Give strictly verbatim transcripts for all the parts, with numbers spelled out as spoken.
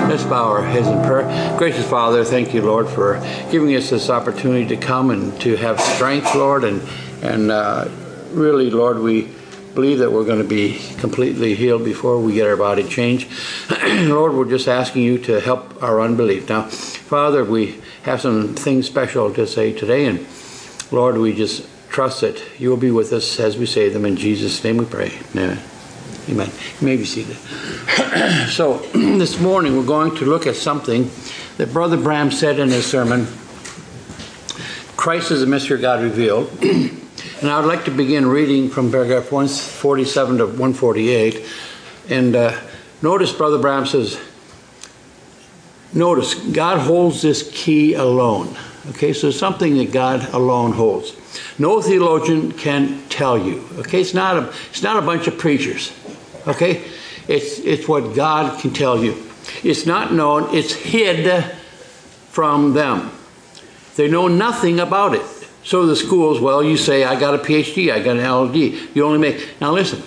Let's bow our heads in prayer. Gracious Father, thank you, Lord, for giving us this opportunity to come and to have strength, Lord. And, and uh, really, Lord, we believe that we're going to be completely healed before we get our body changed. Lord, we're just asking you to help our unbelief. Now, Father, we have some things special to say today. And Lord, we just trust that you will be with us as we say them. In Jesus' name we pray. Amen. Amen. You may be seated. So this morning we're going to look at something that Brother Branham said in his sermon, Christ is the mystery of God revealed. And I would like to begin reading from paragraph one forty-seven to one forty-eight. And uh, notice Brother Branham says, notice God holds this key alone. Okay, so it's something that God alone holds. No theologian can tell you. Okay, it's not a, it's not a bunch of preachers. Okay, it's it's what God can tell you. It's not known. It's hid from them. They know nothing about it. So the schools, well, you say, I got a P H D, I got an L L D. You only make... Now listen.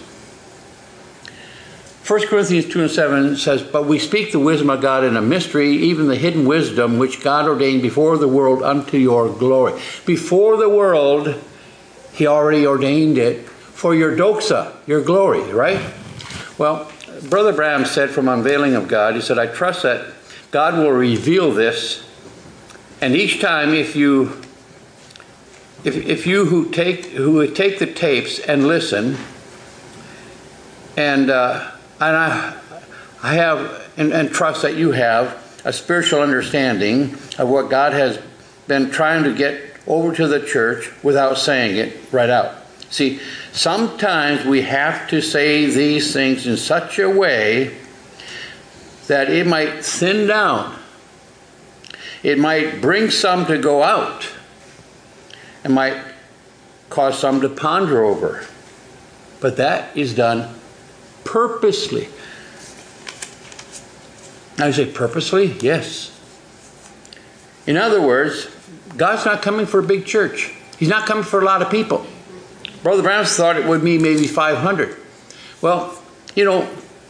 First Corinthians two and seven says, but we speak the wisdom of God in a mystery, even the hidden wisdom which God ordained before the world unto your glory. Before the world, he already ordained it for your doxa, your glory, right? Well, Brother Branham said from Unveiling of God, he said, I trust that God will reveal this, and each time if you if, if you who take who take the tapes and listen, and uh, and I I have and, and trust that you have a spiritual understanding of what God has been trying to get over to the church without saying it right out. See, sometimes we have to say these things in such a way that it might thin down. It might bring some to go out. It might cause some to ponder over. But that is done purposely. Now you say, purposely? Yes. In other words, God's not coming for a big church. He's not coming for a lot of people. Brother Branham thought it would be maybe five hundred. Well, you know,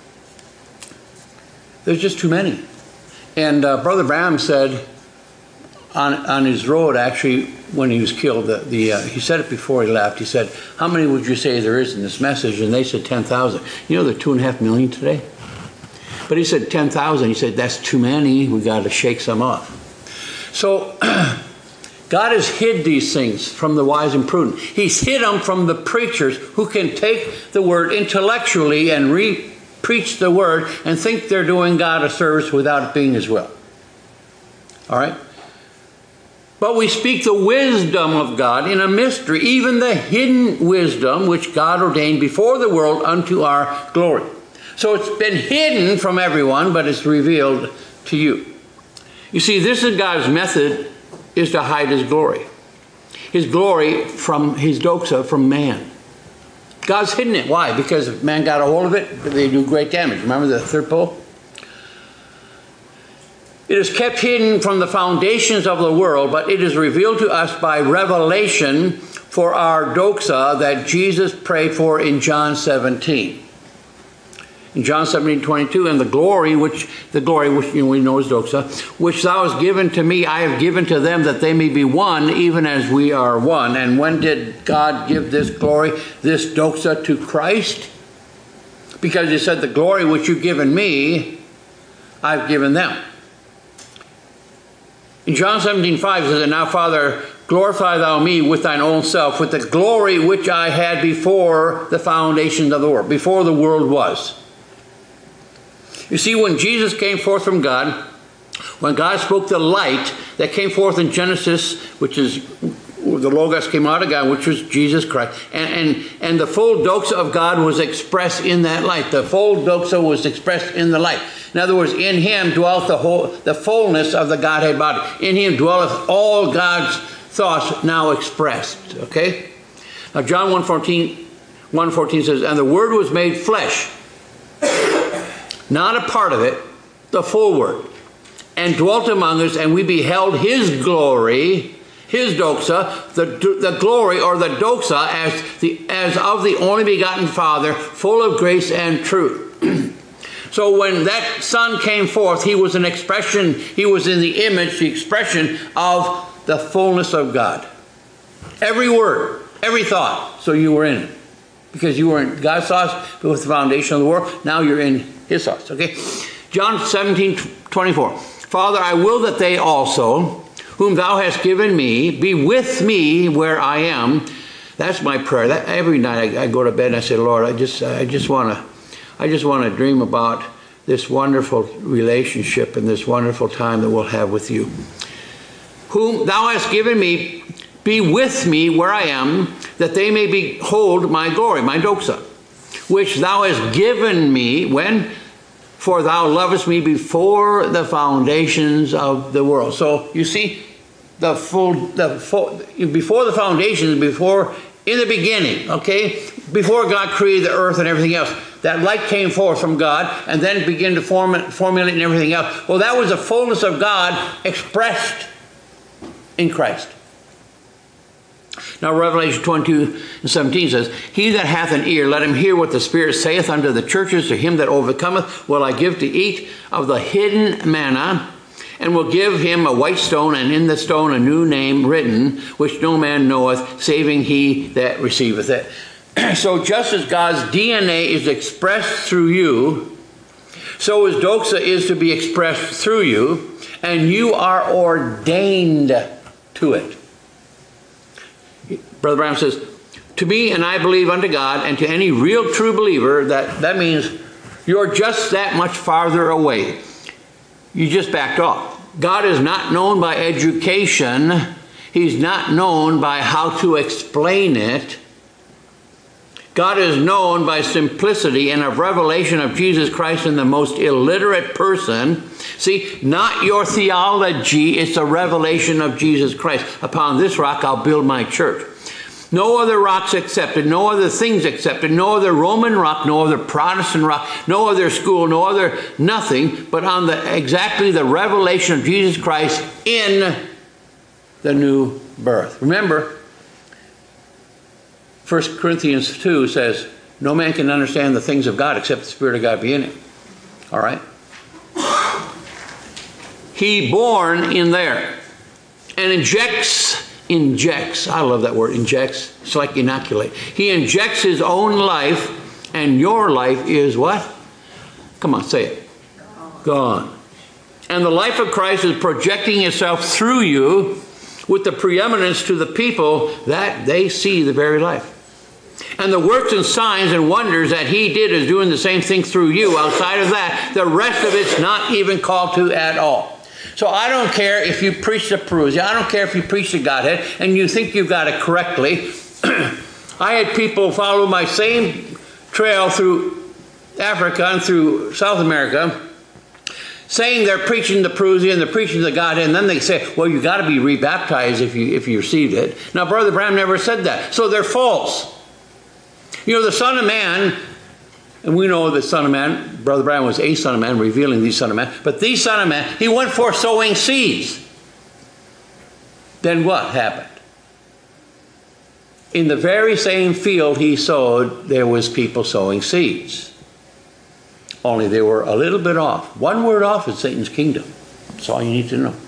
there's just too many. And uh, Brother Branham said on on his road, actually, when he was killed, the, the uh, he said it before he left. He said, how many would you say there is in this message? And they said ten thousand. You know, there are two and a half million today. But he said ten thousand. He said, that's too many. We got to shake some off. So God has hid these things from the wise and prudent. He's hid them from the preachers who can take the word intellectually and re-preach the word and think they're doing God a service without it being his will. All right? But we speak the wisdom of God in a mystery, even the hidden wisdom which God ordained before the world unto our glory. So it's been hidden from everyone, but it's revealed to you. You see, this is God's method, is to hide his glory. His glory from his doxa, from man. God's hidden it. Why? Because if man got a hold of it, they do great damage. Remember the third pole? It is kept hidden from the foundations of the world, but it is revealed to us by revelation for our doxa that Jesus prayed for in John seventeen. In John seventeen twenty-two, and the glory which the glory which you know, we know is doxa, which thou hast given to me, I have given to them, that they may be one, even as we are one. And when did God give this glory, this doxa, to Christ? Because he said, the glory which you've given me, I've given them. In John seventeen five, it says, and now, Father, glorify thou me with thine own self, with the glory which I had before the foundations of the world, before the world was. You see, when Jesus came forth from God, when God spoke the light that came forth in Genesis, which is the Logos came out of God, which was Jesus Christ, and, and, and the full doxa of God was expressed in that light. The full doxa was expressed in the light. In other words, in him dwelt the whole, the fullness of the Godhead body. In him dwelleth all God's thoughts now expressed. Okay? Now John one fourteen says, and the Word was made flesh. Not a part of it, the full Word. And dwelt among us, and we beheld his glory, his doxa, the, the glory or the doxa as, the, as of the only begotten Father, full of grace and truth. So when that Son came forth, he was an expression, he was in the image, the expression of the fullness of God. Every word, every thought, so you were in it. Because you were in God's thoughts before the foundation of the world, now you're in his thoughts, okay? John seventeen twenty-four. Father, I will that they also, whom thou hast given me, be with me where I am. That's my prayer. That, every night I, I go to bed and I say, Lord, I just, I just want to, I just want to dream about this wonderful relationship and this wonderful time that we'll have with you. Whom thou hast given me, be with me where I am, that they may behold my glory, my doxa, which thou hast given me when. For thou lovest me before the foundations of the world. So you see, the full, the full, before the foundations, before, in the beginning, okay, before God created the earth and everything else, that light came forth from God and then began to form, formulate and everything else. Well, that was the fullness of God expressed in Christ. Now Revelation twenty-two and seventeen says, He that hath an ear, let him hear what the Spirit saith unto the churches. To him that overcometh will I give to eat of the hidden manna, and will give him a white stone, and in the stone a new name written, which no man knoweth, saving he that receiveth it. So just as God's D N A is expressed through you, so his doxa is to be expressed through you, and you are ordained to it. Brother Branham says, to me, and I believe unto God, and to any real true believer, that, that means you're just that much farther away. You just backed off. God is not known by education. He's not known by how to explain it. God is known by simplicity and a revelation of Jesus Christ in the most illiterate person. See, not your theology, it's a revelation of Jesus Christ. Upon this rock I'll build my church. No other rocks accepted, no other things accepted, no other Roman rock, no other Protestant rock, no other school, no other nothing, but on the exactly the revelation of Jesus Christ in the new birth. Remember, First Corinthians two says, no man can understand the things of God except the Spirit of God be in him. All right? He born in there and injects, injects, I love that word, injects. It's like inoculate. He injects his own life, and your life is what? Come on, say it. Gone. And the life of Christ is projecting itself through you with the preeminence to the people that they see the very life. And the works and signs and wonders that he did is doing the same thing through you. Outside of that, the rest of it's not even called to at all. So I don't care if you preach the parousia. I don't care if you preach the Godhead and you think you got it correctly. I had people follow my same trail through Africa and through South America, saying they're preaching the parousia and they're preaching the Godhead, and then they say, well, you got to be rebaptized if you if you received it. Now, Brother Branham never said that. So they're false. You know, the Son of Man, and we know the Son of Man, Brother Branham was a Son of Man, revealing the Son of Man, but the Son of Man, he went forth sowing seeds. Then what happened? In the very same field he sowed, there was people sowing seeds. Only they were a little bit off. One word off is Satan's kingdom. That's all you need to know.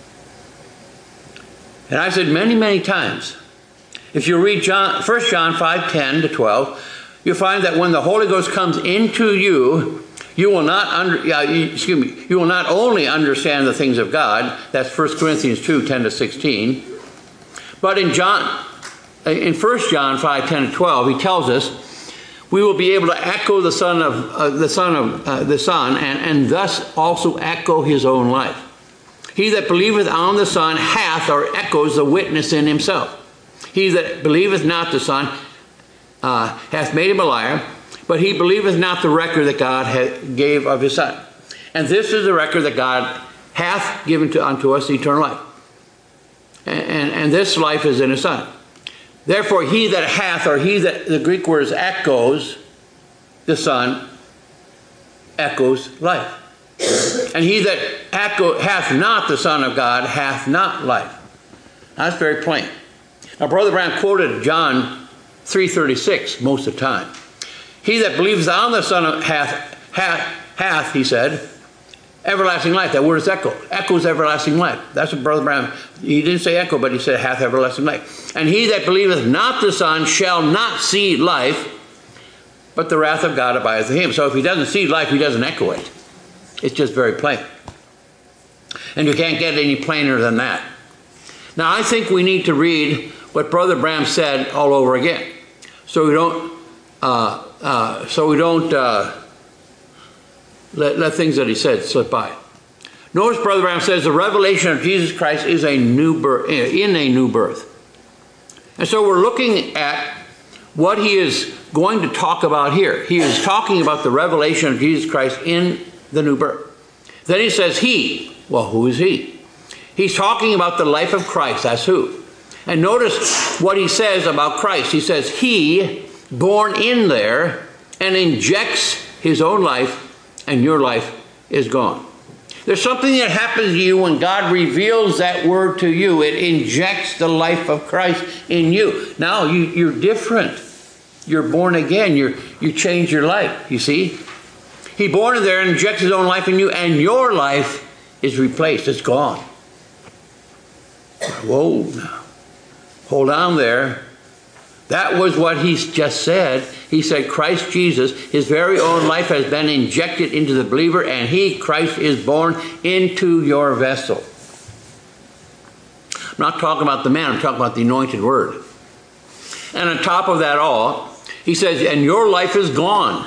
And I said many, many times, if you read John, First John five, ten to twelve, you'll find that when the Holy Ghost comes into you, you will not under, yeah, you, excuse me, you will not only understand the things of God, that's First Corinthians two, ten to sixteen, but in John, in First John five, ten to twelve, he tells us we will be able to echo the Son of uh, the Son of uh, the Son, and, and thus also echo his own life. He that believeth on the Son hath or echoes the witness in himself. He that believeth not the Son uh, hath made him a liar, but he believeth not the record that God hath gave of his Son. And this is the record that God hath given to unto us eternal life. And, and, and this life is in his Son. Therefore, he that hath, or he that, the Greek word is echoes, the Son, echoes life. And he that echo, hath not the Son of God hath not life. That's very plain. Now, Brother Branham quoted John three thirty-six most of the time. He that believes on the Son of hath, hath hath, he said, everlasting life. That word is echo. Echoes everlasting life. That's what Brother Branham, he didn't say echo, but he said hath everlasting life. And he that believeth not the Son shall not see life, but the wrath of God abideth in him. So if he doesn't see life, he doesn't echo it. It's just very plain. And you can't get any plainer than that. Now I think we need to read what Brother Branham said all over again, so we don't, uh, uh, so we don't uh, let, let things that he said slip by. Notice Brother Branham says the revelation of Jesus Christ is a new birth, in a new birth. And so we're looking at what he is going to talk about here. He is talking about the revelation of Jesus Christ in the new birth. Then he says he. Well, who is he? He's talking about the life of Christ. That's who. And notice what he says about Christ. He says he, born in there, and injects his own life, and your life is gone. There's something that happens to you when God reveals that word to you. It injects the life of Christ in you. Now you, you're different. You're born again. You're, you change your life, you see. He born in there and injects his own life in you, and your life is replaced. It's gone. Whoa, now. Hold on there. That was what he's just said. He said Christ Jesus, his very own life has been injected into the believer, and he, Christ, is born into your vessel. I'm not talking about the man, I'm talking about the anointed word. And on top of that all, he says, and your life is gone.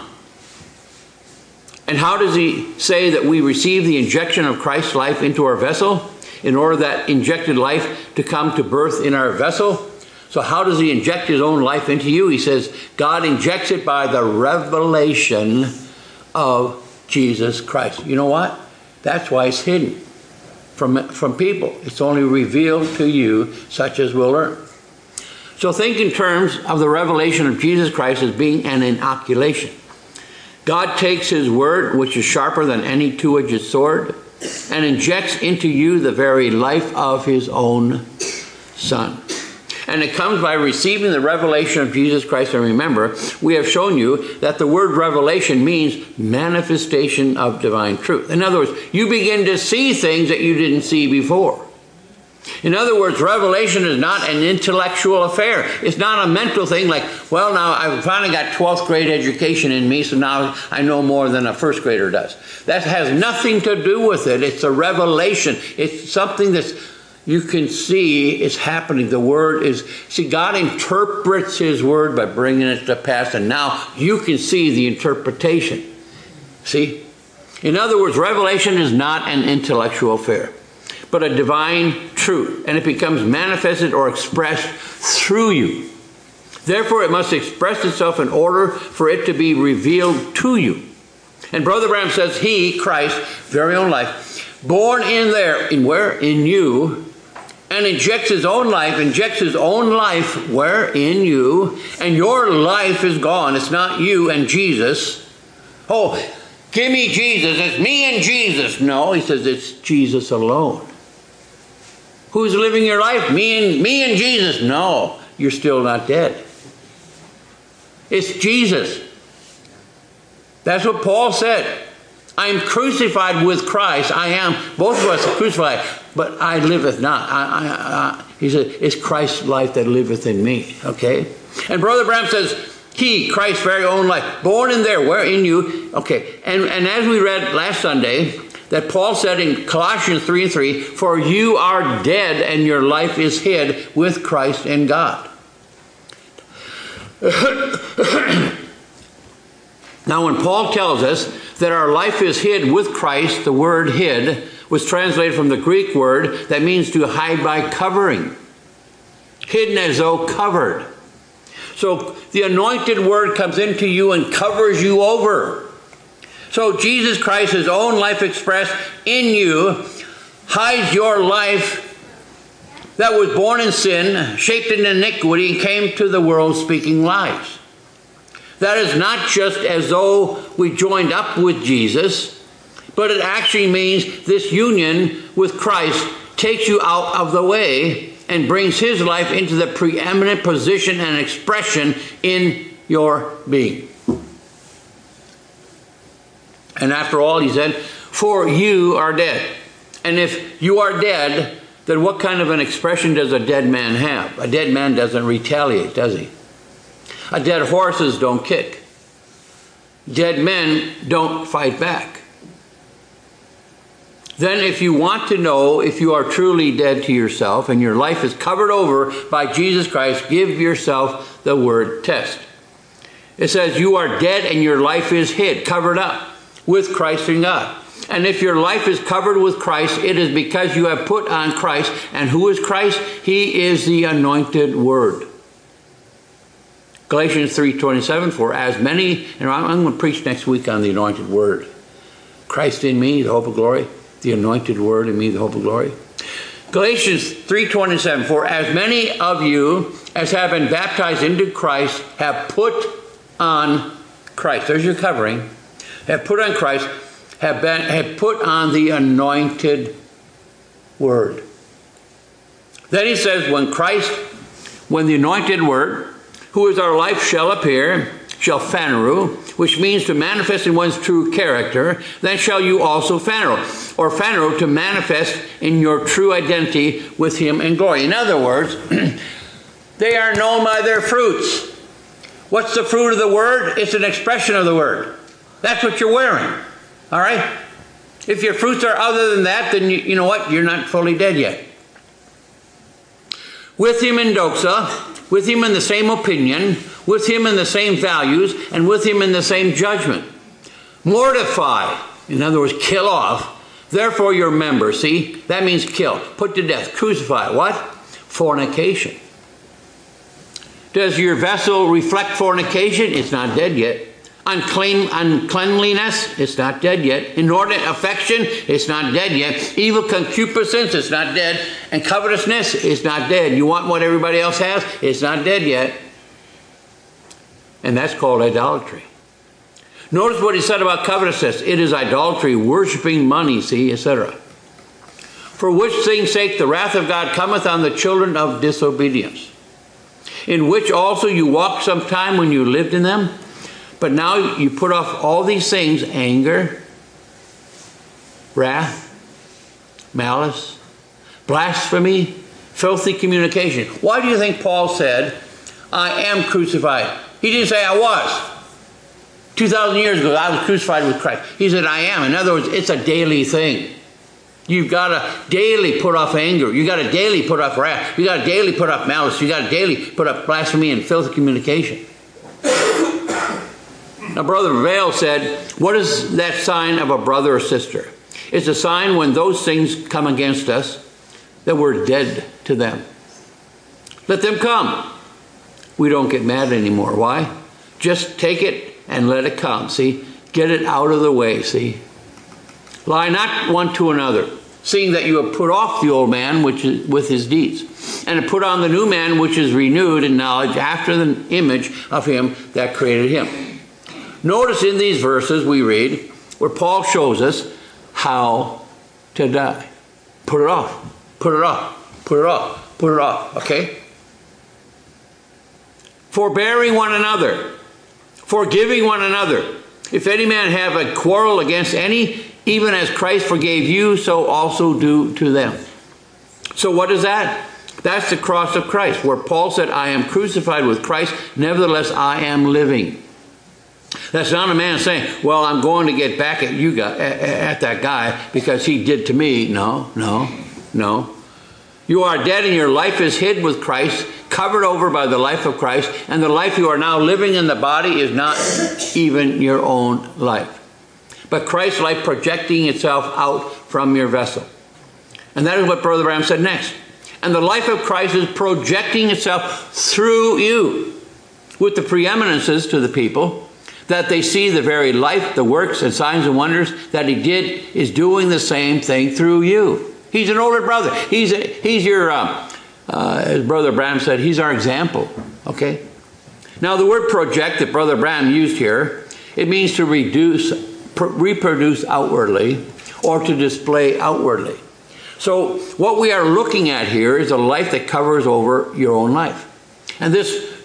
And how does he say that we receive the injection of Christ's life into our vessel? In order that injected life to come to birth in our vessel. So how does he inject his own life into you? He says God injects it by the revelation of Jesus Christ. You know what? That's why it's hidden from, from people. It's only revealed to you, such as will learn. So think in terms of the revelation of Jesus Christ as being an inoculation. God takes his word, which is sharper than any two-edged sword, and injects into you the very life of his own Son. And it comes by receiving the revelation of Jesus Christ. And remember, we have shown you that the word revelation means manifestation of divine truth. In other words, you begin to see things that you didn't see before. In other words, revelation is not an intellectual affair. It's not a mental thing like, well, now I've finally got twelfth grade education in me, so now I know more than a first grader does. That has nothing to do with it. It's a revelation. It's something that's you can see is happening. The word is, see, God interprets his word by bringing it to pass, and now you can see the interpretation. See? In other words, revelation is not an intellectual affair, but a divine truth, and it becomes manifested or expressed through you. Therefore, it must express itself in order for it to be revealed to you. And Brother Branham says, he, Christ, very own life, born in there, in where? In you, and injects his own life, injects his own life where? In you, and your life is gone. It's not you and Jesus. Oh, give me Jesus. It's me and Jesus. No, he says it's Jesus alone. Who's living your life? Me and, me and Jesus. No, you're still not dead. It's Jesus. That's what Paul said. I am crucified with Christ. I am, both of us are crucified, but I liveth not. I, I, I, he said, it's Christ's life that liveth in me. Okay? And Brother Branham says, he, Christ's very own life, born in there, where? In you. Okay. And, and as we read last Sunday, that Paul said in Colossians three and three, for you are dead and your life is hid with Christ in God. Now when Paul tells us that our life is hid with Christ, the word hid was translated from the Greek word that means to hide by covering. Hidden as though covered. So the anointed word comes into you and covers you over. So Jesus Christ, his own life expressed in you, hides your life that was born in sin, shaped in iniquity, and came to the world speaking lies. That is not just as though we joined up with Jesus, but it actually means this union with Christ takes you out of the way and brings his life into the preeminent position and expression in your being. And after all, he said, for you are dead. And if you are dead, then what kind of an expression does a dead man have? A dead man doesn't retaliate, does he? A dead horses don't kick. Dead men don't fight back. Then if you want to know if you are truly dead to yourself and your life is covered over by Jesus Christ, give yourself the word test. It says you are dead and your life is hid, covered up with Christ in God. And if your life is covered with Christ, it is because you have put on Christ. And who is Christ? He is the anointed Word. Galatians three twenty-seven, for as many, and I'm going to preach next week on the anointed Word. Christ in me, the hope of glory. The anointed Word in me, the hope of glory. Galatians three twenty-seven, for as many of you as have been baptized into Christ have put on Christ. There's your covering. Have put on Christ, have been have put on the anointed Word. Then he says, when Christ, when the anointed Word, who is our life, shall appear, shall phaneru, which means to manifest in one's true character, then shall you also phaneru, or phaneru, to manifest in your true identity with him in glory. In other words, they are known by their fruits. What's the fruit of the Word? It's an expression of the Word. That's what you're wearing. All right? If your fruits are other than that, then you, you know what? You're not fully dead yet. With him in doxa, with him in the same opinion, with him in the same values, and with him in the same judgment. Mortify, in other words, kill off, therefore your members. See, that means kill, put to death, crucify. What? Fornication. Does your vessel reflect fornication? It's not dead yet. Unclean, uncleanliness, it's not dead yet. Inordinate affection, it's not dead yet. Evil concupiscence, it's not dead. And covetousness, it's not dead. You want what everybody else has? It's not dead yet. And that's called idolatry. Notice what he said about covetousness. It is idolatry, worshiping money, see, et cetera. For which thing's sake the wrath of God cometh on the children of disobedience, in which also you walked sometime when you lived in them. But now you put off all these things, anger, wrath, malice, blasphemy, filthy communication. Why do you think Paul said, I am crucified? He didn't say I was. two thousand years ago, I was crucified with Christ. He said I am. In other words, it's a daily thing. You've got to daily put off anger. You've got to daily put off wrath. You've got to daily put off malice. You've got to daily put off blasphemy and filthy communication. Now, Brother Vail said, what is that sign of a brother or sister? It's a sign when those things come against us that we're dead to them. Let them come. We don't get mad anymore. Why? Just take it and let it come. See? Get it out of the way. See? Lie not one to another, seeing that you have put off the old man which is with his deeds, and have put on the new man which is renewed in knowledge after the image of him that created him. Notice in these verses we read where Paul shows us how to die. Put it off. Put it off. Put it off. Put it off. Okay? Forbearing one another. Forgiving one another. If any man have a quarrel against any, even as Christ forgave you, so also do to them. So what is that? That's the cross of Christ, where Paul said, I am crucified with Christ, nevertheless I am living. That's not a man saying, well, I'm going to get back at you guy, at that guy because he did to me. No, no, no. You are dead and your life is hid with Christ, covered over by the life of Christ, and the life you are now living in the body is not even your own life, but Christ's life projecting itself out from your vessel. And that is what Brother Branham said next. And the life of Christ is projecting itself through you with the preeminences to the people, that they see the very life, the works and signs and wonders that he did is doing the same thing through you. He's an older brother. He's a, he's your, uh, uh, as Brother Branham said, he's our example. Okay? Now the word project that Brother Branham used here, it means to reduce, pr reproduce outwardly or to display outwardly. So what we are looking at here is a life that covers over your own life. And this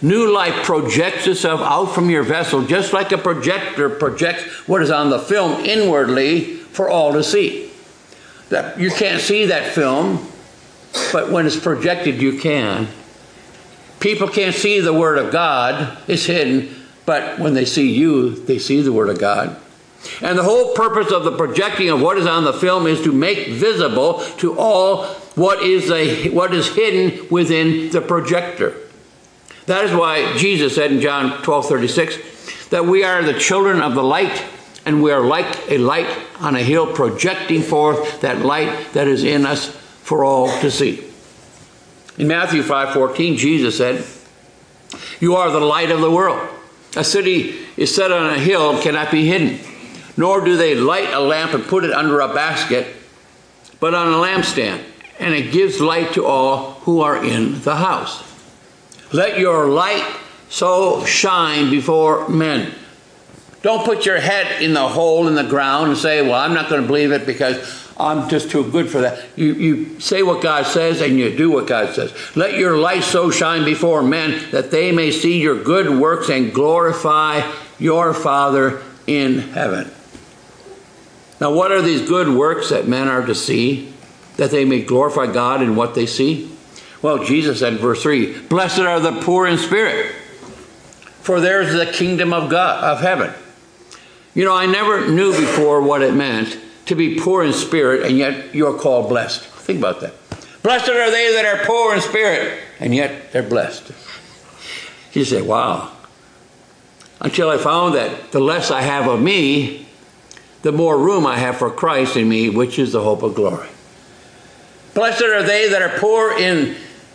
new life projects itself out from your vessel, just like a projector projects what is on the film inwardly for all to see. That you can't see that film, but when it's projected, you can. People can't see the Word of God. It's hidden. But when they see you, they see the Word of God. And the whole purpose of the projecting of what is on the film is to make visible to all what is, a, what is hidden within the projector. That is why Jesus said in John twelve thirty-six that we are the children of the light, and we are like a light on a hill projecting forth that light that is in us for all to see. In Matthew five fourteen, Jesus said, "You are the light of the world. A city is set on a hill and cannot be hidden. Nor do they light a lamp and put it under a basket, but on a lampstand, and it gives light to all who are in the house. Let your light so shine before men." Don't put your head in the hole in the ground and say, well, I'm not going to believe it because I'm just too good for that. You, you say what God says and you do what God says. Let your light so shine before men that they may see your good works and glorify your Father in heaven. Now, what are these good works that men are to see, that they may glorify God in what they see? Well, Jesus said in verse three, "Blessed are the poor in spirit, for theirs is the kingdom of God, of heaven." You know, I never knew before what it meant to be poor in spirit, and yet you're called blessed. Think about that. Blessed are they that are poor in spirit, and yet they're blessed. You say, wow. Until I found that the less I have of me, the more room I have for Christ in me, which is the hope of glory. Blessed are they that are poor in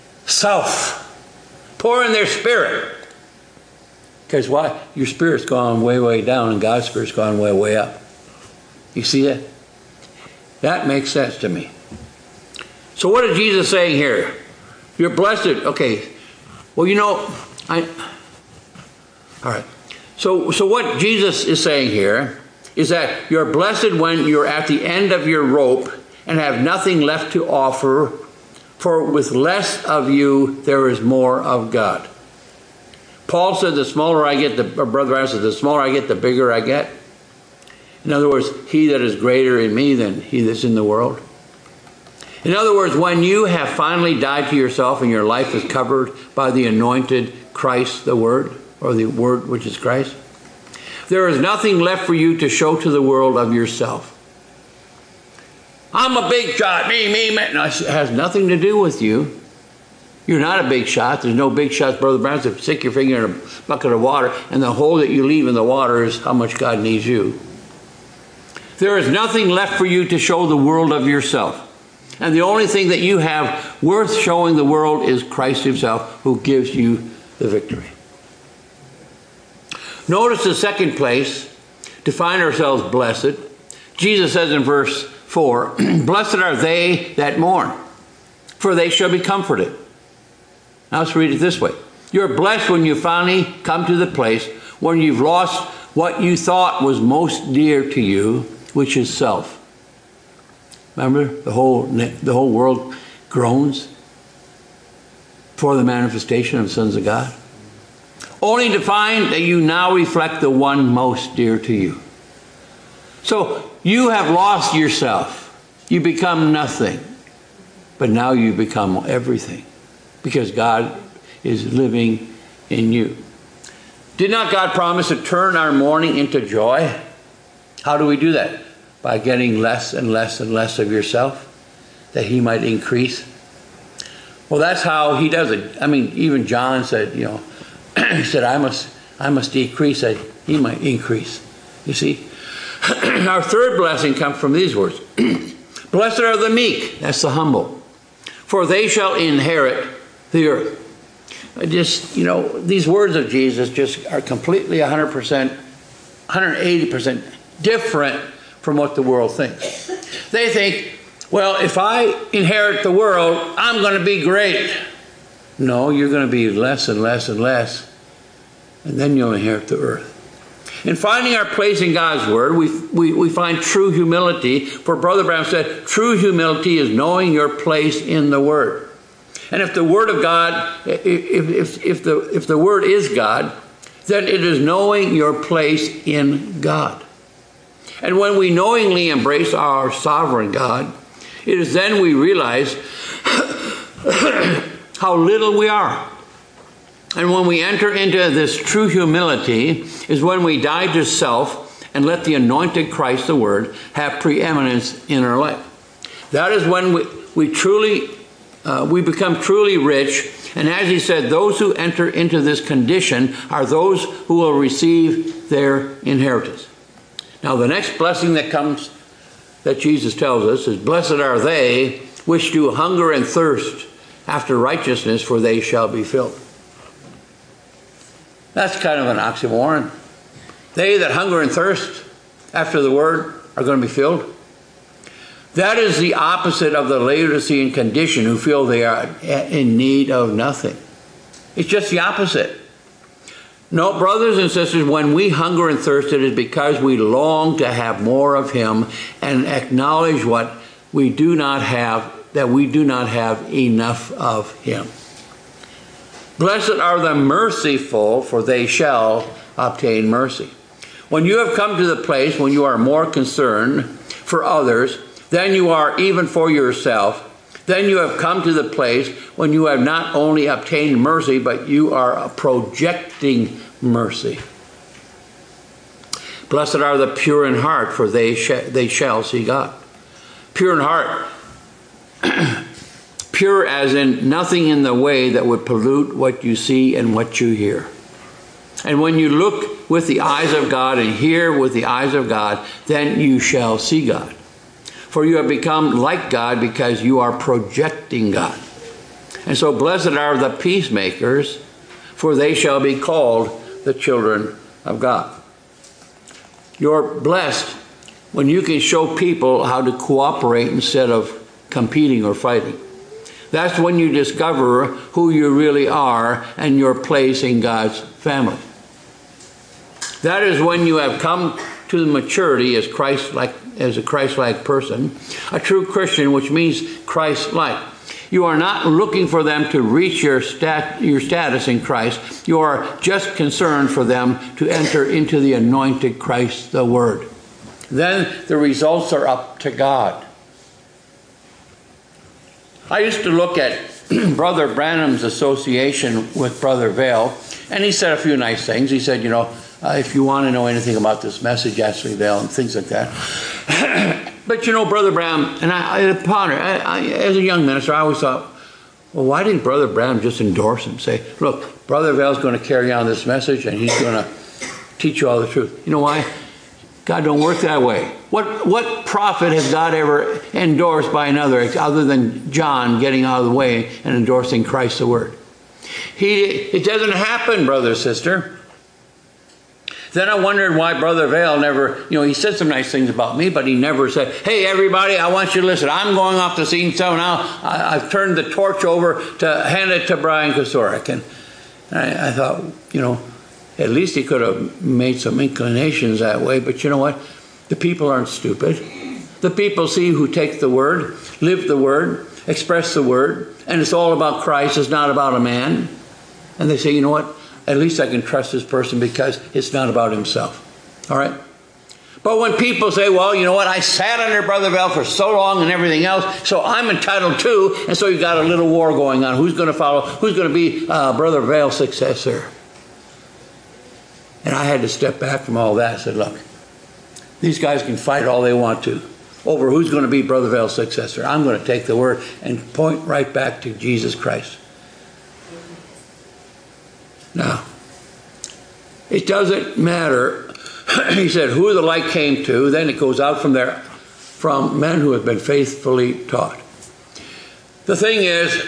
self, poor in their spirit. Because why? Your spirit's gone way, way down, and God's spirit's gone way, way up. You see that? That makes sense to me. So what is Jesus saying here? You're blessed. Okay. Well, you know, I... All right. So, so what Jesus is saying here is that you're blessed when you're at the end of your rope and have nothing left to offer, for with less of you, there is more of God. Paul said, the smaller I get, the or Brother Brown said, the smaller I get, the bigger I get. In other words, he that is greater in me than he that's in the world. In other words, when you have finally died to yourself and your life is covered by the anointed Christ, the Word, or the Word which is Christ, there is nothing left for you to show to the world of yourself. I'm a big shot, me, me, me. No, it has nothing to do with you. You're not a big shot. There's no big shots, Brother Brown. So stick your finger in a bucket of water, and the hole that you leave in the water is how much God needs you. There is nothing left for you to show the world of yourself. And the only thing that you have worth showing the world is Christ himself, who gives you the victory. Notice the second place to find ourselves blessed. Jesus says in verse four, "Blessed are they that mourn, for they shall be comforted." Now let's read it this way. You're blessed when you finally come to the place when you've lost what you thought was most dear to you, which is self. Remember, the whole, the whole world groans for the manifestation of the sons of God. Only to find that you now reflect the one most dear to you. So you have lost yourself. You become nothing. But now you become everything. Because God is living in you. Did not God promise to turn our mourning into joy? How do we do that? By getting less and less and less of yourself, that he might increase. Well, that's how he does it. I mean, even John said, you know, he said, I must, I must decrease that he might increase. You see? Our third blessing comes from these words. Blessed are the meek, that's the humble, for they shall inherit the earth. I just, you know, these words of Jesus just are completely one hundred percent, one hundred eighty percent different from what the world thinks. They think, well, if I inherit the world, I'm going to be great. No, you're going to be less and less and less, and then you'll inherit the earth. In finding our place in God's Word, we, we, we find true humility. For Brother Brown said, true humility is knowing your place in the Word. And if the Word of God, if, if, if, the, if the Word is God, then it is knowing your place in God. And when we knowingly embrace our sovereign God, it is then we realize how little we are. And when we enter into this true humility is when we die to self and let the anointed Christ, the Word, have preeminence in our life. That is when we, we truly, uh, we become truly rich. And as he said, those who enter into this condition are those who will receive their inheritance. Now the next blessing that comes, that Jesus tells us, is blessed are they which do hunger and thirst after righteousness, for they shall be filled. That's kind of an oxymoron. They that hunger and thirst after the Word are going to be filled. That is the opposite of the Laodicean condition, who feel they are in need of nothing. It's just the opposite. No, brothers and sisters, when we hunger and thirst, it is because we long to have more of Him and acknowledge what we do not have, that we do not have enough of Him. Blessed are the merciful, for they shall obtain mercy. When you have come to the place when you are more concerned for others than you are even for yourself, then you have come to the place when you have not only obtained mercy, but you are projecting mercy. Blessed are the pure in heart, for they, sh- they shall see God. Pure in heart. Pure as in nothing in the way that would pollute what you see and what you hear. And when you look with the eyes of God and hear with the eyes of God, then you shall see God. For you have become like God because you are projecting God. And so blessed are the peacemakers, for they shall be called the children of God. You're blessed when you can show people how to cooperate instead of competing or fighting. That's when you discover who you really are and your place in God's family. That is when you have come to the maturity as Christ-like, as a Christ-like person, a true Christian, which means Christ-like. You are not looking for them to reach your stat, your status in Christ. You are just concerned for them to enter into the anointed Christ, the Word. Then the results are up to God. I used to look at Brother Branham's association with Brother Vail, and he said a few nice things. He said, you know, uh, if you want to know anything about this message, Ashley Vail, and things like that. But you know, Brother Branham, and I, I ponder, I, I, as a young minister, I always thought, well, why didn't Brother Branham just endorse him? Say, look, Brother Vail's going to carry on this message, and he's going to teach you all the truth. You know why? God don't work that way. What what prophet has God ever endorsed by another other than John getting out of the way and endorsing Christ the Word? He, it doesn't happen, brother, sister. Then I wondered why Brother Vail never, you know, he said some nice things about me, but he never said, hey, everybody, I want you to listen. I'm going off the scene, so now I, I've turned the torch over to hand it to Brian Kosorek. And I, I thought, you know, at least he could have made some inclinations that way. But you know what? The people aren't stupid. The people see who take the Word, live the Word, express the Word, and it's all about Christ. It's not about a man. And they say, you know what? At least I can trust this person because it's not about himself. All right? But when people say, well, you know what? I sat under Brother Vail for so long and everything else, so I'm entitled too. And so you've got a little war going on. Who's going to follow? Who's going to be uh, Brother Vail's successor? And I had to step back from all that and said, look, these guys can fight all they want to over who's going to be Brother Vail's successor. I'm going to take the Word and point right back to Jesus Christ. Now, it doesn't matter, he said, who the light came to. Then it goes out from there, from men who have been faithfully taught. The thing is,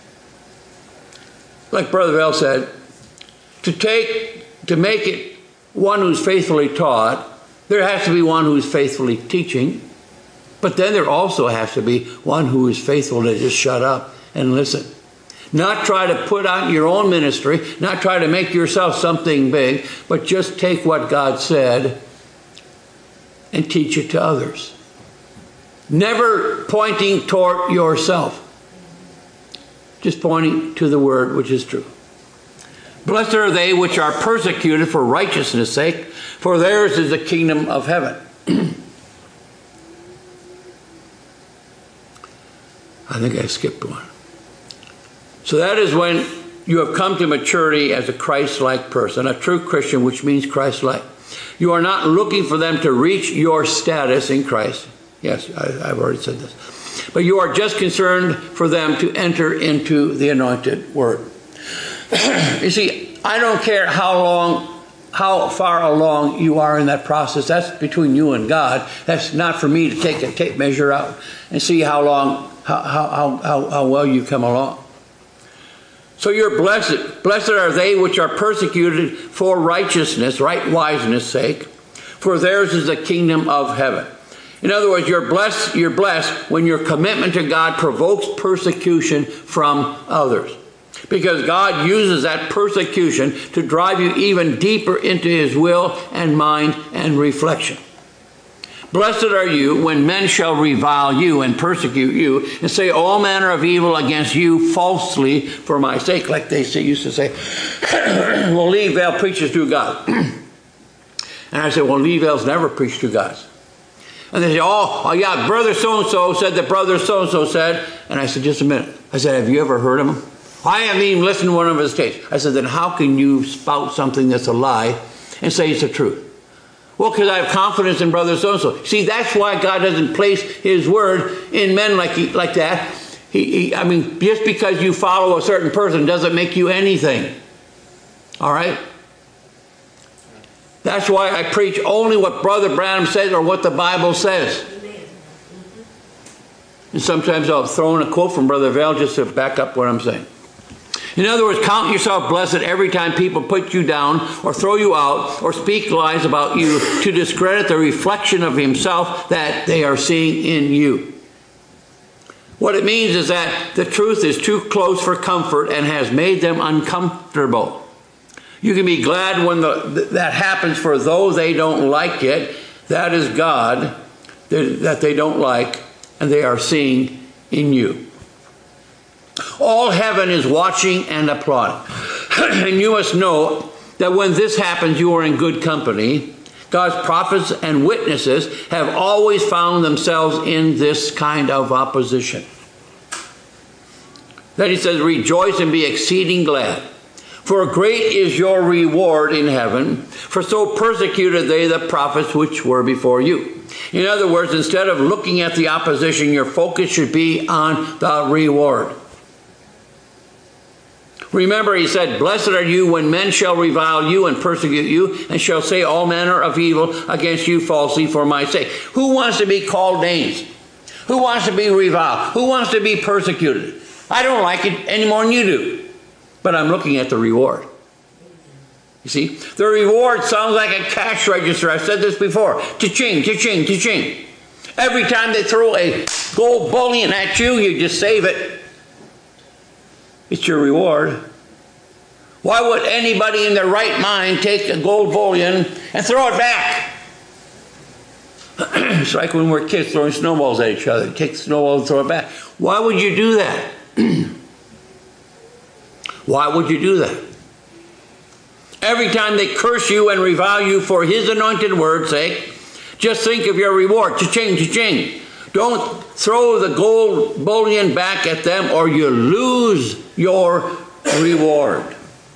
like Brother Vail said, to take, to make it one who's faithfully taught, there has to be one who's faithfully teaching, but then there also has to be one who is faithful to just shut up and listen. Not try to put out your own ministry, not try to make yourself something big, but just take what God said and teach it to others. Never pointing toward yourself. just pointing to the word which is true. Blessed are they which are persecuted for righteousness' sake, for theirs is the kingdom of heaven. I think I skipped one. So that is when you have come to maturity as a Christ-like person, a true Christian, which means Christ-like. You are not looking for them to reach your status in Christ. Yes, I, I've already said this. But you are just concerned for them to enter into the anointed word. You see, I don't care how long, how far along you are in that process. That's between you and God. That's not for me to take a tape measure out and see how long, how, how, how, how well you come along. So you're blessed. Blessed are they which are persecuted for righteousness, right wiseness' sake, for theirs is the kingdom of heaven. In other words, you're blessed, you're blessed when your commitment to God provokes persecution from others. Because God uses that persecution to drive you even deeper into his will and mind and reflection. Blessed are you when men shall revile you and persecute you and say all manner of evil against you falsely for my sake. Like they say, used to say, well, Lee Vale preaches through God. And I said, well, Lee Vale's never preached through God. And they say, oh, oh yeah, brother so-and-so said that brother so-and-so said. And I said, just a minute. I said, have you ever heard him? I haven't even listened to one of his tapes. I said, then how can you spout something that's a lie and say it's the truth? Well, because I have confidence in brother so-and-so. See, that's why God doesn't place his word in men like he, like that. He, he, I mean, just because you follow a certain person doesn't make you anything. All right? That's why I preach only what Brother Branham says or what the Bible says. And sometimes I'll throw in a quote from Brother Vale just to back up what I'm saying. In other words, count yourself blessed every time people put you down or throw you out or speak lies about you to discredit the reflection of himself that they are seeing in you. What it means is that the truth is too close for comfort and has made them uncomfortable. You can be glad when the, that happens for those they don't like it. That is God that they don't like and they are seeing in you. All heaven is watching and applauding. And you must know that when this happens, you are in good company. God's prophets and witnesses have always found themselves in this kind of opposition. Then he says, rejoice and be exceeding glad. For great is your reward in heaven, for so persecuted they the prophets which were before you. In other words, instead of looking at the opposition, your focus should be on the reward. Remember, he said, blessed are you when men shall revile you and persecute you, and shall say all manner of evil against you falsely for my sake. Who wants to be called names? Who wants to be reviled? Who wants to be persecuted? I don't like it any more than you do. But I'm looking at the reward. You see? The reward sounds like a cash register. I've said this before. Cha-ching, cha-ching, cha-ching. Every time they throw a gold bullion at you, you just save it. It's your reward. Why would anybody in their right mind take a gold bullion and throw it back? It's like when we're kids throwing snowballs at each other. Take the snowball and throw it back. Why would you do that? Why would you do that? Every time they curse you and revile you for his anointed word's sake, just think of your reward. Cha-ching, cha-ching. Don't throw the gold bullion back at them or you lose your reward.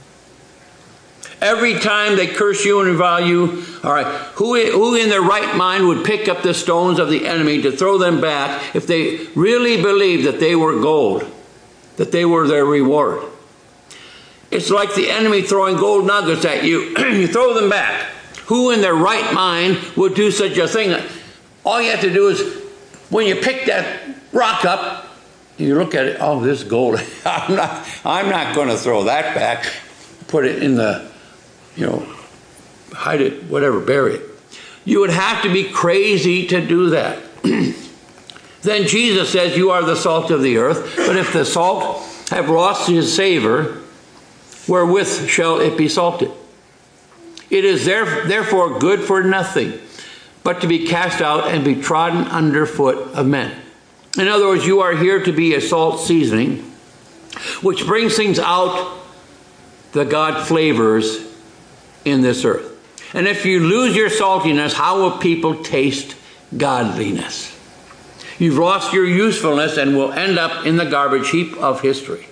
Every time they curse you and revile you, all right, who, who in their right mind would pick up the stones of the enemy to throw them back if they really believed that they were gold, that they were their reward? It's like the enemy throwing gold nuggets at you. You throw them back. Who in their right mind would do such a thing? All you have to do is, when you pick that rock up, you look at it, oh, this is gold. I'm not, I'm not going to throw that back. Put it in the, you know, hide it, whatever, bury it. You would have to be crazy to do that. Then Jesus says, you are the salt of the earth, but if the salt have lost his savor, wherewith shall it be salted? It is there, therefore good for nothing, but to be cast out and be trodden under foot of men. In other words, you are here to be a salt seasoning, which brings things out the God flavors in this earth. And if you lose your saltiness, how will people taste godliness? You've lost your usefulness and will end up in the garbage heap of history.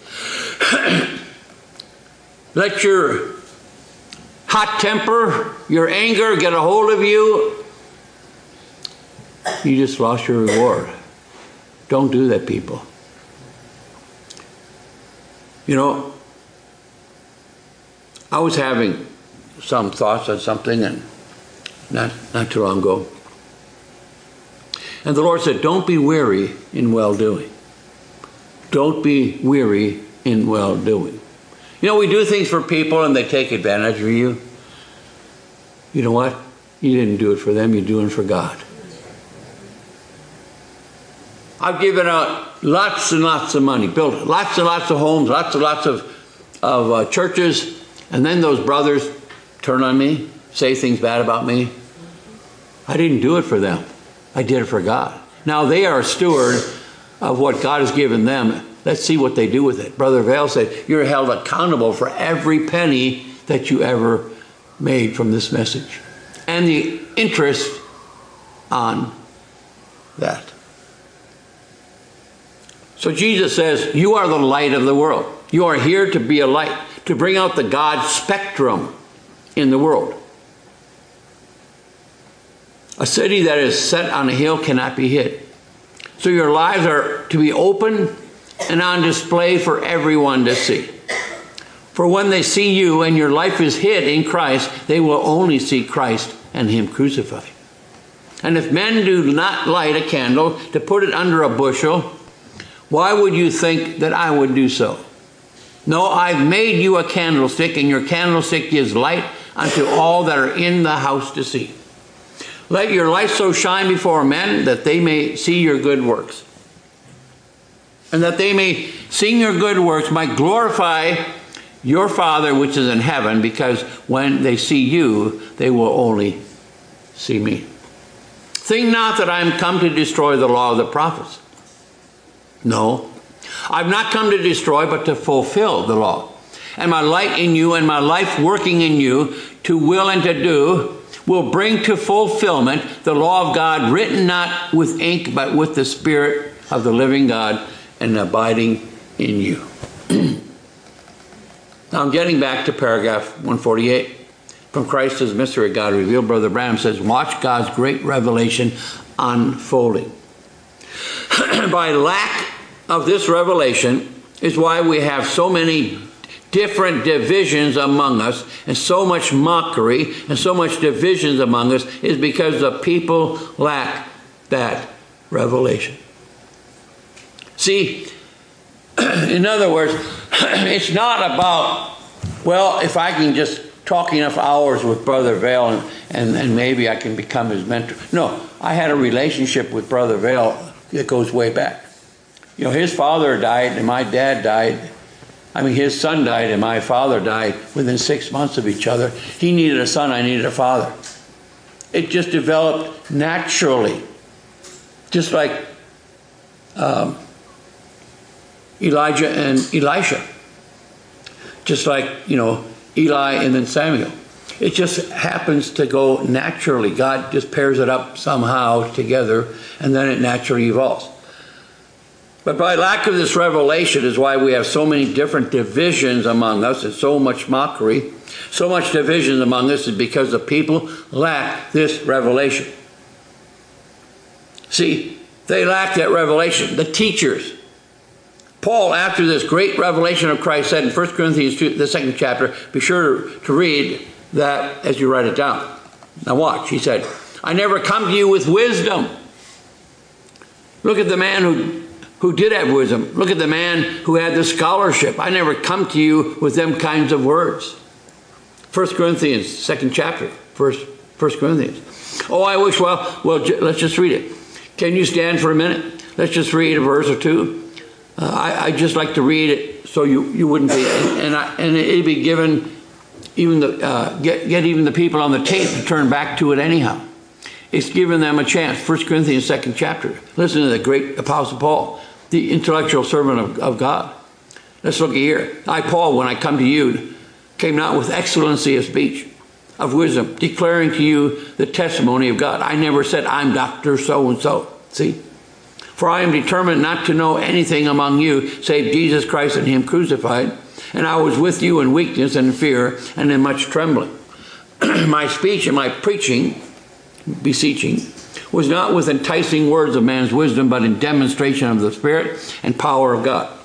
Let your hot temper, your anger get a hold of you. You just lost your reward. Don't do that, people. You know, I was having some thoughts on something and not, not too long ago. And the Lord said, don't be weary in well-doing. Don't be weary in well-doing. You know, we do things for people and they take advantage of you. You know what? You didn't do it for them, you're doing it for God. I've given out lots and lots of money, built lots and lots of homes, lots and lots of, of uh, churches, and then those brothers turn on me, say things bad about me. I didn't do it for them. I did it for God. Now they are a steward of what God has given them. Let's see what they do with it. Brother Vail said, you're held accountable for every penny that you ever made from this message. And the interest on that. So Jesus says, you are the light of the world. You are here to be a light, to bring out the God spectrum in the world. A city that is set on a hill cannot be hid. So your lives are to be open and on display for everyone to see. For when they see you and your life is hid in Christ, they will only see Christ and Him crucified. And if men do not light a candle to put it under a bushel, why would you think that I would do so? No, I've made you a candlestick, and your candlestick gives light unto all that are in the house to see. Let your light so shine before men that they may see your good works. And that they may, seeing your good works, might glorify your Father which is in heaven, because when they see you, they will only see me. Think not that I am come to destroy the law of the prophets. No, I've not come to destroy, but to fulfill the law. And my light in you and my life working in you to will and to do will bring to fulfillment the law of God, written not with ink, but with the Spirit of the living God, and abiding in you. Now I'm getting back to paragraph one forty-eight. From Christ as mystery God revealed, Brother Branham says, watch God's great revelation unfolding. By lack of this revelation is why we have so many different divisions among us, and so much mockery and so much divisions among us, is because the people lack that revelation. See, in other words, it's not about, well, if I can just talk enough hours with Brother Vail and, and, and maybe I can become his mentor. No, I had a relationship with Brother Vail that goes way back. You know, his father died and my dad died. I mean, his son died and my father died within six months of each other. He needed a son, I needed a father. It just developed naturally. Just like um, Elijah and Elisha. Just like, you know, Eli and then Samuel. It just happens to go naturally. God just pairs it up somehow together, and then it naturally evolves. But by lack of this revelation is why we have so many different divisions among us, and so much mockery. So much division among us is because the people lack this revelation. See, they lack that revelation. The teachers. Paul, after this great revelation of Christ, said in First Corinthians two, the second chapter, be sure to read that as you write it down. Now watch, he said, I never come to you with wisdom. Look at the man who, who did have wisdom. Look at the man who had the scholarship. I never come to you with them kinds of words. First Corinthians, second chapter, First, First Corinthians. Oh, I wish, well, well, let's just read it. Can you stand for a minute? Let's just read a verse or two. Uh, I, I'd just like to read it so you, you wouldn't be, and, and, I, and it'd be given, even the, uh, get, get even the people on the tape to turn back to it anyhow. It's given them a chance. First Corinthians, second chapter. Listen to the great Apostle Paul, the intellectual servant of, of God. Let's look here. I, Paul, when I come to you, came not with excellency of speech, of wisdom, declaring to you the testimony of God. I never said, I'm Doctor so-and-so. See? For I am determined not to know anything among you save Jesus Christ and him crucified. And I was with you in weakness and in fear and in much trembling. My speech and my preaching, beseeching, was not with enticing words of man's wisdom, but in demonstration of the Spirit and power of God.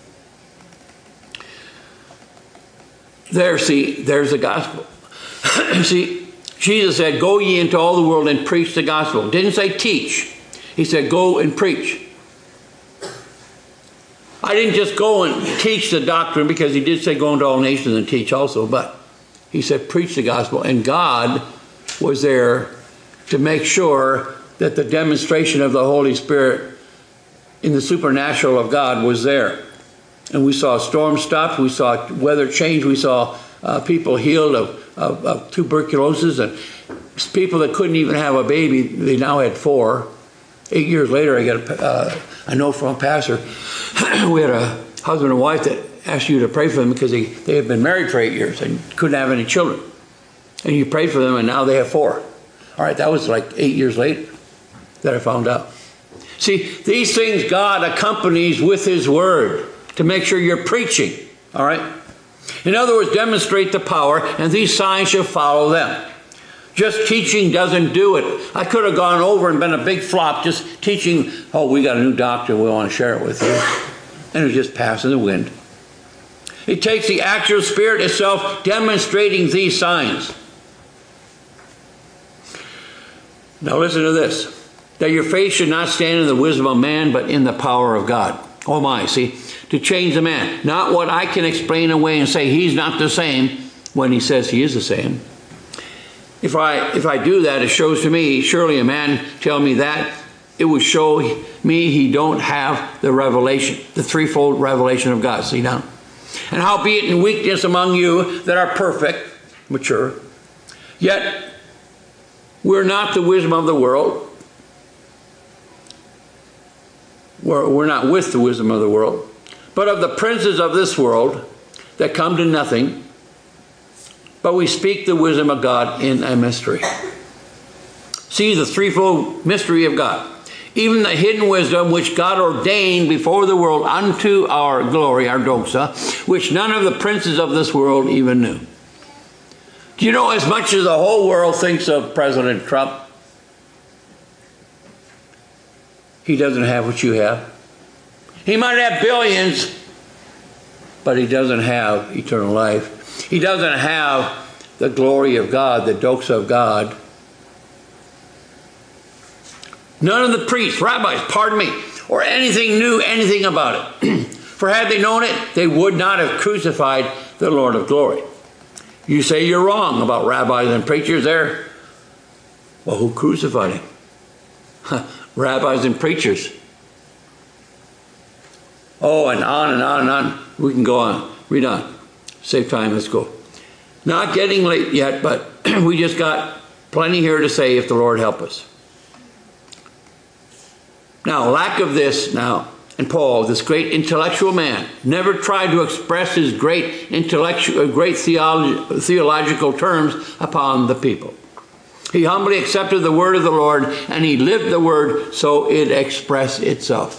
There, see, there's the gospel. See, Jesus said, go ye into all the world and preach the gospel. Didn't say teach. He said, go and preach. I didn't just go and teach the doctrine, because he did say go into all nations and teach also, but he said preach the gospel. And God was there to make sure that the demonstration of the Holy Spirit in the supernatural of God was there. And we saw storms stopped, we saw weather change, we saw uh, people healed of, of, of tuberculosis, and people that couldn't even have a baby, they now had four. Eight years later, I got a, uh, I know from a pastor, we had a husband and wife that asked you to pray for them because they, they had been married for eight years and couldn't have any children. And you prayed for them, and now they have four. All right, that was like eight years later that I found out. See, these things God accompanies with his word to make sure you're preaching. All right? In other words, demonstrate the power, and these signs shall follow them. Just teaching doesn't do it. I could have gone over and been a big flop just teaching, oh, we got a new doctrine, we want to share it with you. And it just passes the wind. It takes the actual Spirit itself demonstrating these signs. Now listen to this. That your faith should not stand in the wisdom of man, but in the power of God. Oh my, see, to change the man. Not what I can explain away and say he's not the same when he says he is the same. If I, if I do that, it shows to me, surely a man tell me that, it would show me he don't have the revelation, the threefold revelation of God. See now? And howbeit in weakness among you that are perfect, mature, yet we're not the wisdom of the world. We're, we're not with the wisdom of the world, but of the princes of this world that come to nothing. But we speak the wisdom of God in a mystery. See the threefold mystery of God. Even the hidden wisdom which God ordained before the world unto our glory, our doxa, which none of the princes of this world even knew. Do you know, as much as the whole world thinks of President Trump, he doesn't have what you have. He might have billions, but he doesn't have eternal life. He doesn't have the glory of God, the doxa of God. None of the priests, rabbis, pardon me, or anything knew anything about it. For had they known it, they would not have crucified the Lord of glory. You say you're wrong about rabbis and preachers there. Well, who crucified him? Rabbis and preachers. Oh, and on and on and on. We can go on. Read on. Save time. Let's go. Not getting late yet, but we just got plenty here to say if the Lord help us. Now, lack of this now, and Paul, this great intellectual man, never tried to express his great intellectual, great theology, theological terms upon the people. He humbly accepted the word of the Lord, and he lived the word so it expressed itself.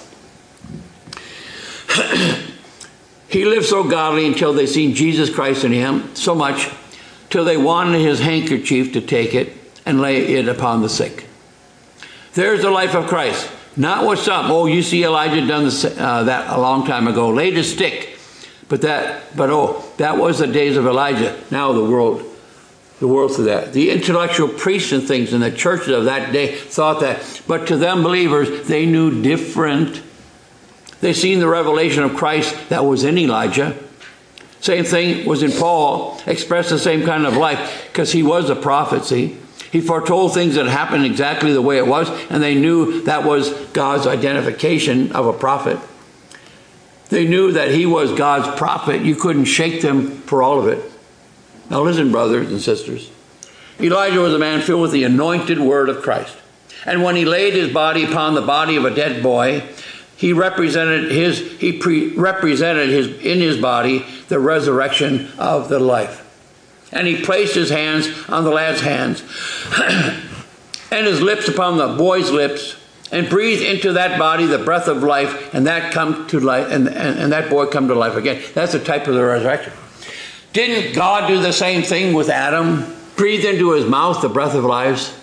He lived so godly until they seen Jesus Christ in him so much till they wanted his handkerchief to take it and lay it upon the sick. There's the life of Christ. Not what's up. Oh, you see Elijah done this, uh, that a long time ago. Laid a stick. But that, but oh, that was the days of Elijah. Now the world, the world through that. The intellectual priests and things in the churches of that day thought that. But to them believers, they knew different. They seen the revelation of Christ that was in Elijah. Same thing was in Paul. Expressed the same kind of life because he was a prophet, see. He foretold things that happened exactly the way it was, and they knew that was God's identification of a prophet. They knew that he was God's prophet. You couldn't shake them for all of it. Now listen, brothers and sisters. Elijah was a man filled with the anointed word of Christ. And when he laid his body upon the body of a dead boy, He represented his, he pre represented his, in his body the resurrection of the life. And he placed his hands on the lad's hands and his lips upon the boy's lips, and breathed into that body the breath of life, and that come to life, and, and, and that boy come to life again. That's a type of the resurrection. Didn't God do the same thing with Adam? Breathe into his mouth the breath of life.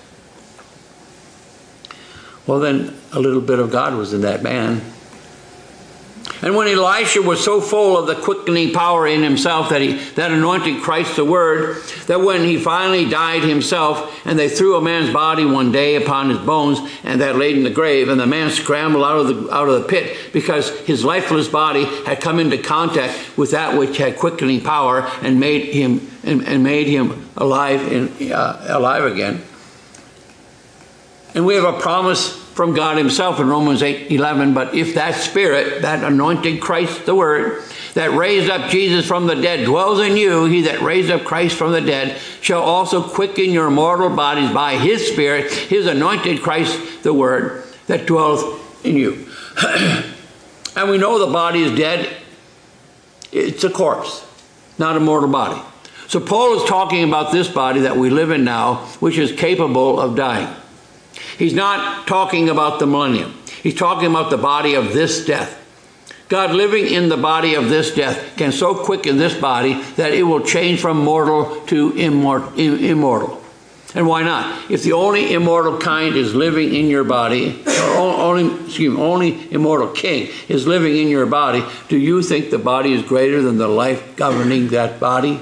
Well, then a little bit of God was in that man. And when Elisha was so full of the quickening power in himself that he that anointed Christ the Word, that when he finally died himself, and they threw a man's body one day upon his bones, and that laid in the grave, and the man scrambled out of the out of the pit because his lifeless body had come into contact with that which had quickening power and made him and, and made him alive in uh, alive again. And we have a promise from God himself in Romans eight eleven, but if that Spirit, that anointed Christ the Word, that raised up Jesus from the dead dwells in you, he that raised up Christ from the dead shall also quicken your mortal bodies by his Spirit, his anointed Christ the Word, that dwelleth in you. And we know the body is dead. It's a corpse, not a mortal body. So Paul is talking about this body that we live in now, which is capable of dying. He's not talking about the millennium. He's talking about the body of this death. God living in the body of this death can so quicken this body that it will change from mortal to immortal. And why not? If the only immortal kind is living in your body, or only, excuse me, only immortal king is living in your body, do you think the body is greater than the life governing that body?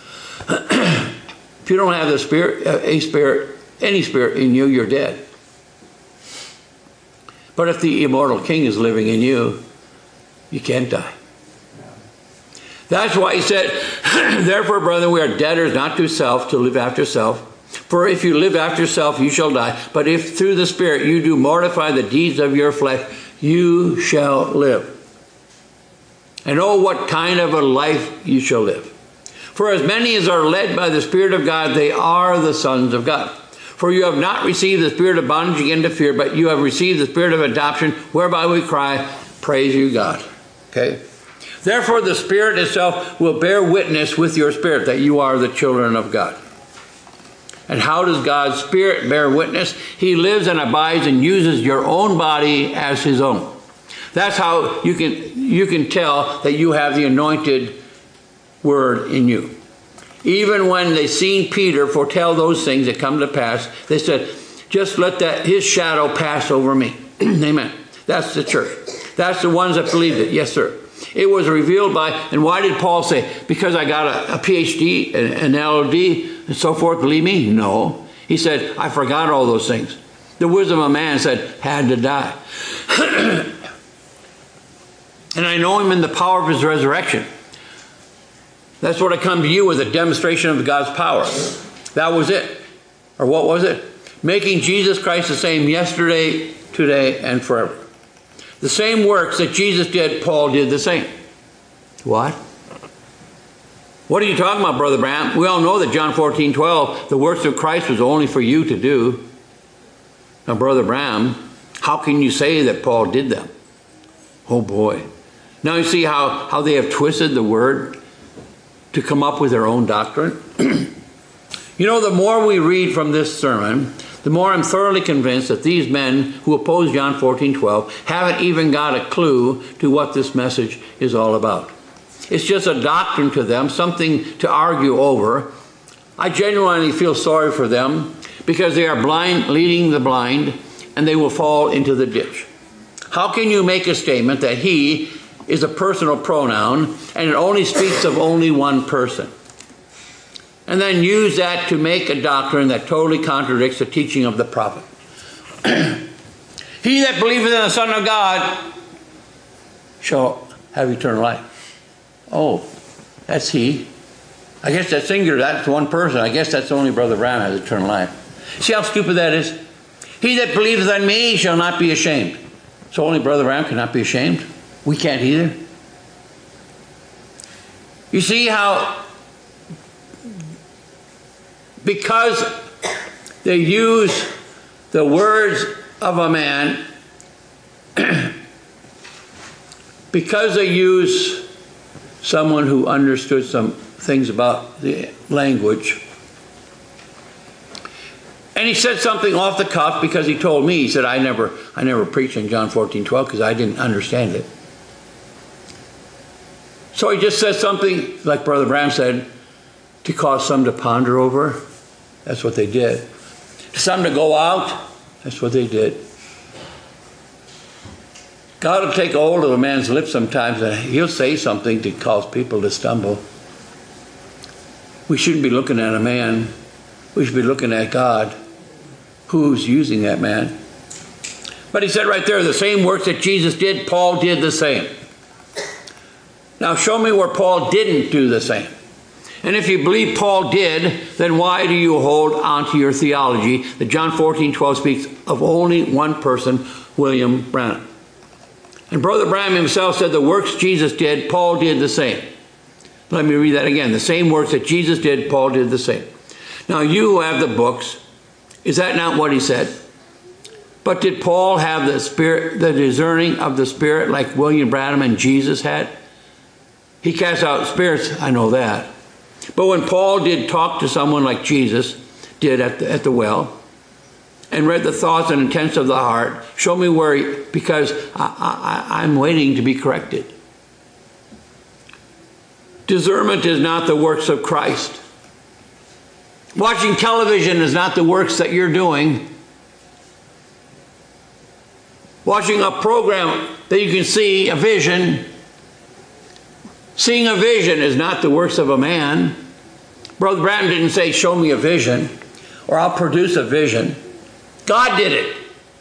If you don't have the spirit, a spirit, any spirit in you, you're dead. But if the immortal king is living in you, you can't die. That's why he said, therefore, brethren, we are debtors not to self, to live after self. For if you live after self, you shall die. But if through the Spirit you do mortify the deeds of your flesh, you shall live. And oh, what kind of a life you shall live. For as many as are led by the Spirit of God, they are the sons of God. For you have not received the spirit of bondage again to fear, but you have received the spirit of adoption, whereby we cry, praise you, God. Okay? Therefore, the Spirit itself will bear witness with your spirit that you are the children of God. And how does God's Spirit bear witness? He lives and abides and uses your own body as his own. That's how you can, you can tell that you have the anointed Word in you. Even when they seen Peter foretell those things that come to pass, they said, just let that his shadow pass over me. Amen. That's the church. That's the ones that believed it. Yes, sir. It was revealed by, and why did Paul say, because I got a, a P H D, an L L D, and so forth, believe me? No. He said, I forgot all those things. The wisdom of man said, had to die. And I know him in the power of his resurrection. That's what I come to you with, a demonstration of God's power. That was it. Or what was it? Making Jesus Christ the same yesterday, today, and forever. The same works that Jesus did, Paul did the same. What? What are you talking about, Brother Branham? We all know that John fourteen twelve, the works of Christ was only for you to do. Now, Brother Branham, how can you say that Paul did them? Oh boy. Now you see how, how they have twisted the word to come up with their own doctrine? You know, the more we read from this sermon, the more I'm thoroughly convinced that these men who oppose John fourteen twelve haven't even got a clue to what this message is all about. It's just a doctrine to them, something to argue over. I genuinely feel sorry for them because they are blind, leading the blind, and they will fall into the ditch. How can you make a statement that he is a personal pronoun and it only speaks of only one person, and then use that to make a doctrine that totally contradicts the teaching of the prophet? He that believeth in the Son of God shall have eternal life. Oh, that's he. I guess that's singular. That's one person. I guess that's only Brother Branham has eternal life. See how stupid that is? He that believeth on me shall not be ashamed. So only Brother Branham cannot be ashamed? We can't either. You see how, because they use the words of a man because they use someone who understood some things about the language. And he said something off the cuff because he told me, he said, I never, I never preached in John fourteen twelve because I didn't understand it. So he just said something, like Brother Branham said, to cause some to ponder over. That's what they did. Some to go out. That's what they did. God will take a hold of a man's lips sometimes and he'll say something to cause people to stumble. We shouldn't be looking at a man. We should be looking at God, who's using that man. But he said right there, the same works that Jesus did, Paul did the same. Now show me where Paul didn't do the same. And if you believe Paul did, then why do you hold on to your theology that John fourteen twelve speaks of only one person, William Branham? And Brother Branham himself said the works Jesus did, Paul did the same. Let me read that again. The same works that Jesus did, Paul did the same. Now you who have the books, is that not what he said? But did Paul have the spirit, the discerning of the Spirit like William Branham and Jesus had? He cast out spirits, I know that. But when Paul did talk to someone like Jesus did at the, at the well, and read the thoughts and intents of the heart, show me where he, because I, I, I'm waiting to be corrected. Discernment is not the works of Christ. Watching television is not the works that you're doing. Watching a program that you can see, a vision, seeing a vision is not the works of a man. Brother Branham didn't say, show me a vision, or I'll produce a vision. God did it.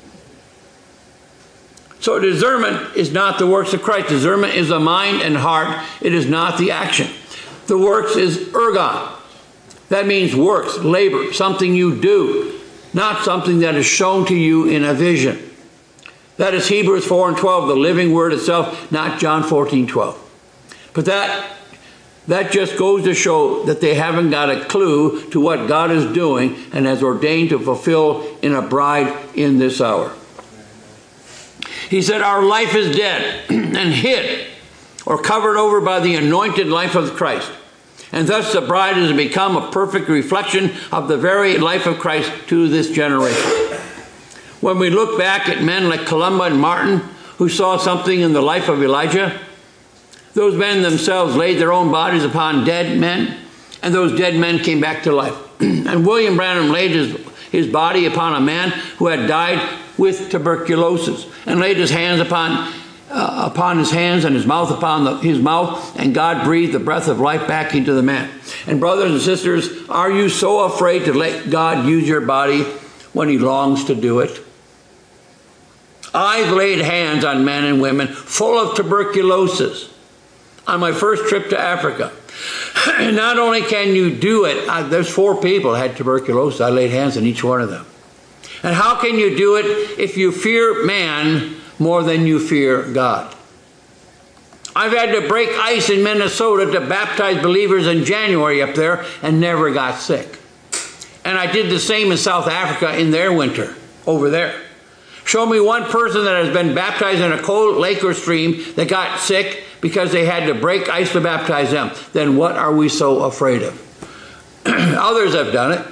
So discernment is not the works of Christ. Discernment is the mind and heart. It is not the action. The works is ergon. That means works, labor, something you do, not something that is shown to you in a vision. That is Hebrews four and twelve, the living word itself, not John fourteen twelve. But that That just goes to show that they haven't got a clue to what God is doing and has ordained to fulfill in a bride in this hour. He said, our life is dead and hid or covered over by the anointed life of Christ. And thus the bride has become a perfect reflection of the very life of Christ to this generation. When we look back at men like Columba and Martin, who saw something in the life of Elijah, those men themselves laid their own bodies upon dead men, and those dead men came back to life. And William Branham laid his, his body upon a man who had died with tuberculosis, and laid his hands upon, uh, upon his hands and his mouth upon the, his mouth, and God breathed the breath of life back into the man. And brothers and sisters, are you so afraid to let God use your body when he longs to do it? I've laid hands on men and women full of tuberculosis on my first trip to Africa. Not only can you do it, uh, there's four people that had tuberculosis. I laid hands on each one of them. And how can you do it if you fear man more than you fear God? I've had to break ice in Minnesota to baptize believers in January up there and never got sick. And I did the same in South Africa in their winter over there. Show me one person that has been baptized in a cold lake or stream that got sick because they had to break ice to baptize them. Then what are we so afraid of? Others have done it.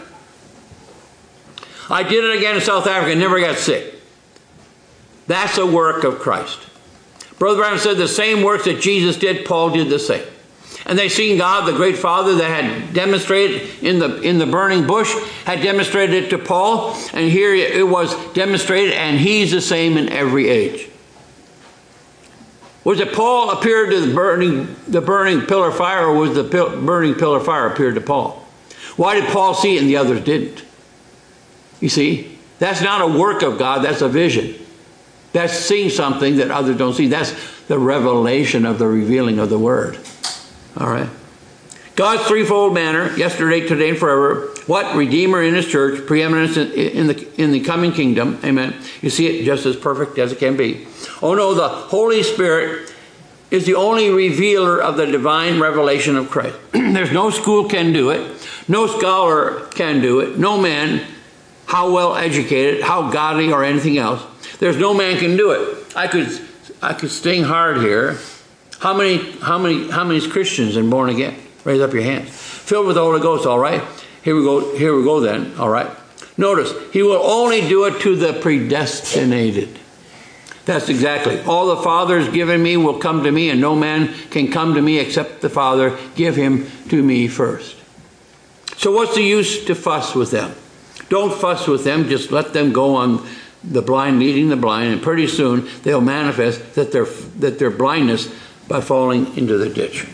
I did it again in South Africa, never got sick. That's a work of Christ. Brother Branham said the same works that Jesus did, Paul did the same. And they seen God, the great Father that had demonstrated in the, in the burning bush, had demonstrated it to Paul. And here it was demonstrated, and he's the same in every age. Was it Paul appeared to the burning, the burning pillar of fire, or was the pil burning pillar of fire appeared to Paul? Why did Paul see it and the others didn't? You see, that's not a work of God, that's a vision. That's seeing something that others don't see. That's the revelation of the revealing of the Word. All right. God's threefold manner, yesterday, today, and forever. What? Redeemer in his church, preeminence in, in, the, in the coming kingdom. Amen. You see it just as perfect as it can be. Oh no, the Holy Spirit is the only revealer of the divine revelation of Christ. There's no school can do it. No scholar can do it. No man, how well educated, how godly, or anything else. There's no man can do it. I could, I could sting hard here How many, how many, how many is Christians and born again? Raise up your hands. Filled with the Holy Ghost, all right? Here we go, here we go then, all right? Notice, he will only do it to the predestinated. That's exactly. All the Father has given me will come to me, and no man can come to me except the Father give him to me first. So what's the use to fuss with them? Don't fuss with them. Just let them go on the blind leading the blind, and pretty soon they'll manifest that their, that their blindness by falling into the ditch.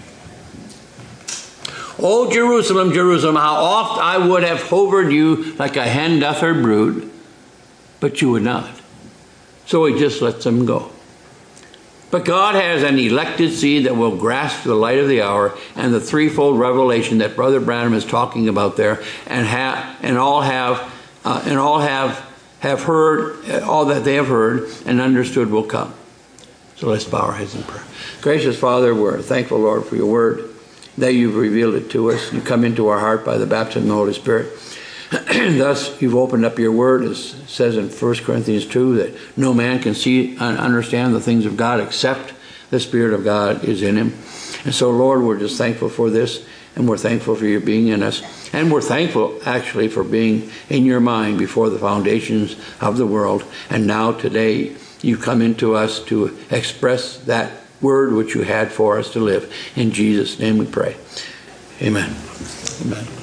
O Jerusalem, Jerusalem, how oft I would have hovered you like a hen doth her brood, but you would not. So he just lets them go. But God has an elected seed that will grasp the light of the hour and the threefold revelation that Brother Branham is talking about there, and have and all have uh, and all have have heard uh, all that they have heard and understood will come. So let's bow our heads in prayer. Gracious Father, we're thankful, Lord, for your word, that you've revealed it to us. You come into our heart by the baptism of the Holy Spirit. Thus, you've opened up your word, as it says in First Corinthians two, that no man can see and understand the things of God except the Spirit of God is in him. And so, Lord, we're just thankful for this, and we're thankful for your being in us. And we're thankful, actually, for being in your mind before the foundations of the world. And now, today, you come into us to express that word which you had for us to live. In Jesus' name we pray. Amen. Amen.